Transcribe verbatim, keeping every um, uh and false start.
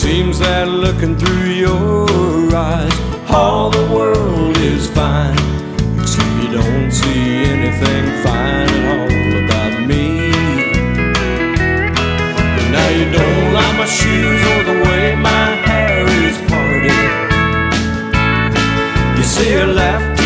Seems that looking through your eyes, all the world is fine, except you don't see anything fine at all about me. Now you don't like my shoes or the way my hair is parted. You say you laughed